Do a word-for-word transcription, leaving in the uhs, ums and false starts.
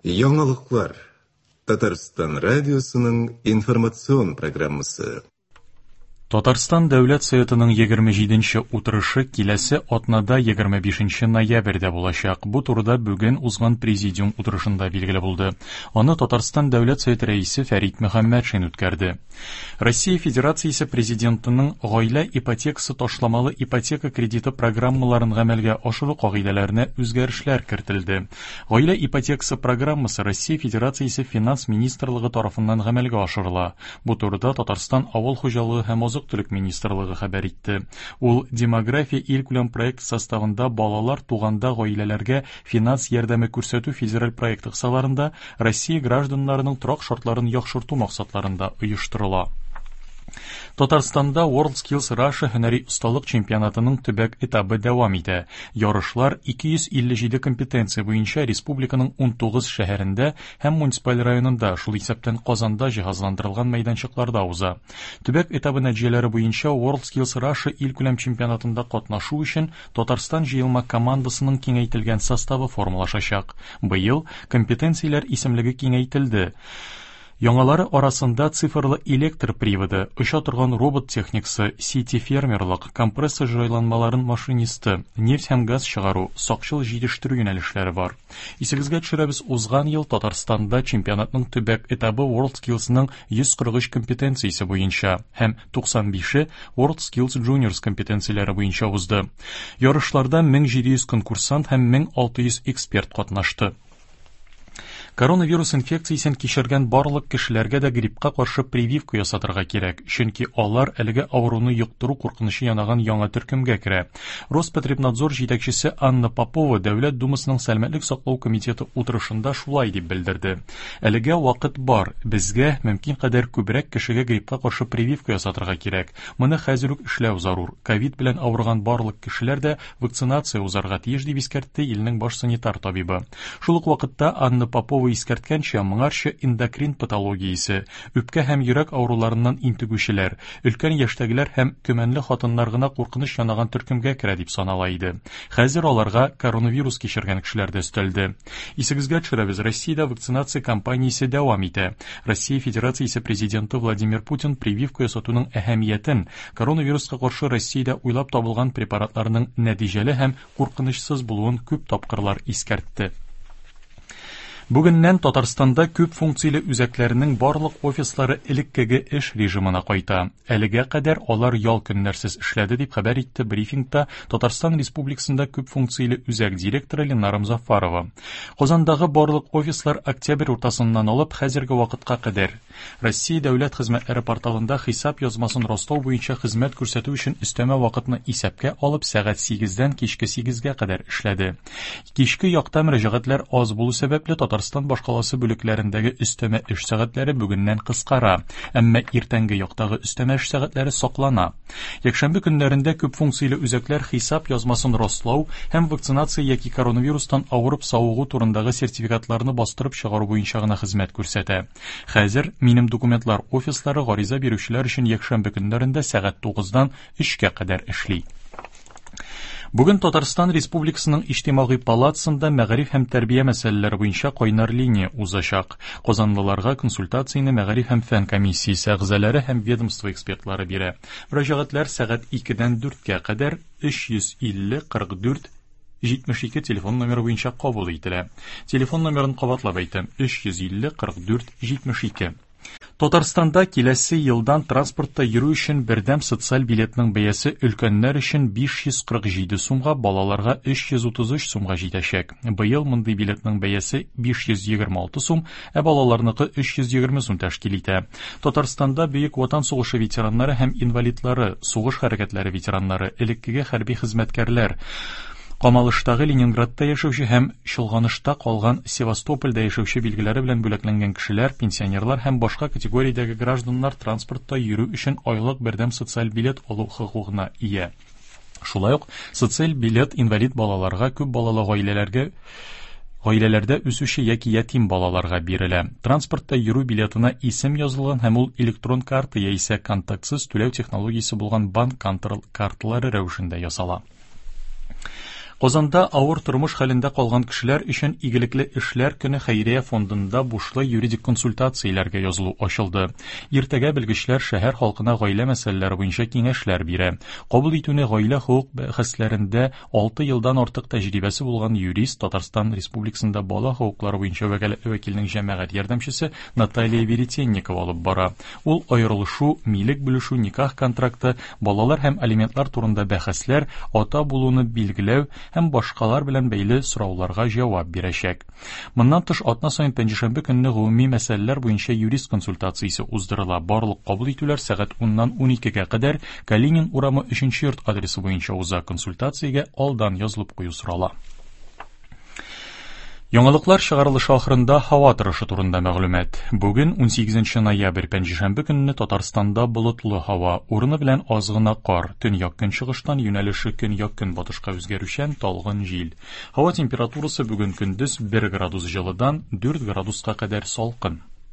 Яңалыклар. Татарстан радиосының информацион программасы. Татарстан Дәүләт Советының егерме җиденче утырышы киләсе атнада егерме бишенче ноябрьдә булачак. Бу турыда бүген узган президиум утырышында билгеле булды. Аны Татарстан Дәүләт Советы рәисе Фәрит Мөхәммәтшин үткәрде. Россия Федерациясе президентының гаилә ипотекасы ташламалы ипотека кредиты программаларын гамәлгә ашыру кагыйдәләренә үзгәрешләр кертелде. Гаилә ипотекасы программасы Россия Федерациясе финанс министрлыгы тарафыннан гамәлгә ашырыла. Бу турыда Татарстан авыл хуҗалыгы һәм Азык-төлек министрлыгы хәбәр итте. Ул демография илкүләм проект составында балалар туганда гаиләләргә финанс ярдәме күрсәтү федераль проекты кысаларында Россия гражданнарының торак шартларын яхшырту максатларында оештырыла. Татарстанда WorldSkills Russia һөнәри осталык чемпионатының төбәк этабы дәвам итә. Ярышлар ике йөз илле җиде компетенция буенча республиканың ун тугыз шәһәрендә һәм муниципаль районында, шул исәптән Казанда җиһазландырылган мәйданчыкларда уза. Төбәк этабы нәтиҗәләре буенча WorldSkills Russia илкүләм чемпионатында катнашу өчен Татарстан җыелма командасының киңәйтелгән составы формалашачак. Быел компетенцияләр исемлеге киңәйтелде. Яңалары арасында цифрлы электр приводы, оча торган робот техникасы, сити фермерлык, компрессор җайланмаларын машинисты, нефть һәм газ чыгару, сакчыл җитештерү юнәлешләре бар. Исегезгә төшерәбез, узган ел Татарстанда чемпионатның төбәк этабы WorldSkillsның йөз кырык өч компетенциясе буенча һәм туксан бише WorldSkills Juniors компетенцияләре буенча узды. Ярышларда мең җиде йөз конкурсант һәм мең алты йөз эксперт катнашты. Коронавирус инфекциясен кичергән барлык кешеләргә дә гриппка каршы прививка ясатырга кирәк, чөнки алар әлеге авыруны йоктыру куркынычы янаган яңа төркемгә керә. Роспотребнадзор җитәкчесе Анна Попова Дәүләт Думасының сәламәтлек саклау комитеты утырышында шулай дип белдерде. Әлегә вакыт бар, безгә мөмкин кадәр күбрәк кешегә гриппка каршы прививка ясатырга кирәк. Моны хәзер үк эшләү зарур. Ковид белән авырган барлык кешеләр дә вакцинация узарга тиеш дип искәртте илнең баш санитар табибы. Шул ук вакытта Анна Попова искәрткәнчә, моңарчы эндокрин патологиясе, үпкә һәм йөрәк авыруларыннан интегүчеләр, өлкән яшьтәгеләр һәм көмәнле хатыннар гына куркыныч янаган төркемгә керә дип санала иде. Хәзер аларга коронавирус кичергән кешеләр дә өстәлде. Исегезгә төшерәбез, Россиядә вакцинация кампаниясе дәвам итә. Россия Федерациясе президенты Владимир Путин прививка ясатуның әһәмиятен, коронавируска каршы Россиядә уйлап табылган препаратларның нәтиҗәле һәм куркынычсыз булуын күп тапкырлар искәртте. Бүгеннән Татарстанда күп функцияле үзәкләренең барлык офислары элеккеге эш режимына кайта. Әлегә кадәр алар ял көннәрсез эшләде дип хәбәр итте брифингта Татарстан Республикасында күп функцияле үзәк директоры Ленар Музафарова. Казандагы барлык офислар октябрь уртасыннан алып хәзерге вакытка кадәр Россия дәүләт хезмәтләре порталында хисап язмасын растау буенча хезмәт күрсәтү өчен өстәмә вакытны исәпкә алып сәгать сигездән кичке сигезгә кадәр эшләде. Кичке якта мөрәҗәгатьләр аз булу сәбәпле Татарстан башкаласы бүлекләрендәге өстәмә эш сәгатьләре бүгеннән кыскара, әмма иртәнге яктагы өстәмә эш сәгатьләре саклана. Якшәмбе көннәрендә күп функцияле үзәкләр хисап язмасын растлау һәм вакцинация яки коронавирустан авырып савыгу турындагы сертификатларны бастырып чыгару буенча гына хезмәт күрсәтә. Хәзер минем документлар офислары гариза бирүчеләр өчен якшәмбе көннәрендә сәгать тугыздан өчкә кадәр эшли. Бүген Татарстан Республикасының иҗтимагый палатасында мәгариф һәм тәрбия мәсьәләләре буенча кайнар линия узачак. Казанлыларга консультацияне мәгариф һәм фән комиссиясе әгъзалары һәм ведомство экспертлары бирә. Мөрәҗәгатьләр сәгать икедән дүрткә кадәр өч йөз илле кырык дүрт җитмеш ике телефон номеры буенча кабул ителә. Телефон номерын кабатлап әйтәм: өч йөз илле кырык дүрт җитмеш ике. Татарстанда киләсе елдан транспортта йөрү өчен бердәм социаль билетның бәясе өлкәннәр өчен биш йөз кырык җиде сумга, балаларга өч йөз утыз өч сумга җитәчәк. Быел мондый билетның бәясе биш йөз егерме алты сум, ә балаларныкы өч йөз егерме сум тәшкил итә. Татарстанда Бөек Ватан сугышы ветераннары һәм инвалидлары, сугыш хәрәкәтләре ветераннары, элеккеге хәрби хезмәткәрләр, Камалыштагы Ленинградта яшәүче һәм Чолганышта калган Севастопольдә яшәүче билгеләре белән бүләкләнгән кешеләр, пенсионерлар һәм башка категориядәге гражданнар транспортта йөрү өчен айлык бердәм социаль билет алу хокукына ия. Шулай ук социаль билет инвалид балаларга, күп балалы гаиләләргә гаиләләрдә үсүче яки ятим балаларга бирелә. Транспортта йөрү билетына исем язылган һәм ул электрон карта яисә контактсыз түләү технологиясе булган банк карталары рәвешендә ясала. Казанда авыр тормыш хәлендә калган кешеләр өчен игелекле эшләр көне хәйрия фондында бушлы юридик консультацияләргә язылу ачылды. Иртәгә белгечләр шәһәр халкына гаилә мәсьәләләре буенча киңәшләр бирә. Кабул итүне гаилә хукук бәхәсләрендә алты елдан артык тәҗрибәсе булган юрист Татарстан Республикасында бала хукуклары буенча вәкилнең җәмәгать ярдәмчесе Наталья Веретенникова алып бара. Ул аерылышу, милек бүлешү, никах контракты, балалар һәм алиментлар турында бәхәсләр, ата булуны билгеләү һәм башкалар белән бәйле сорауларга җавап бирәчәк. Моннан тыш атна саен пәнҗешәмбе көнне гомуми мәсьәләләр буенча юрист консультациясе уздырыла. Барлык кабул итүләр сәгать уннан уникегә кадәр Калинин урамы өченче йорт адресы буенча уза. Консультациягә алдан язылып кую сорала. Яңалыклар чыгарылышы ахырында һава торышы турында мәгълүмат. Бүген унсигезенче ноябрь пәнҗешәмбе көнне Татарстанда болытлы һава, урыны белән аз гына кар, төньяк көнчыгыштан юнәлеше көньяк-көнбатышка үзгәрүчән талгын җил. Һава температурасы бүген көндез бер градус җылыдан дүрт градуска кадәр салкын.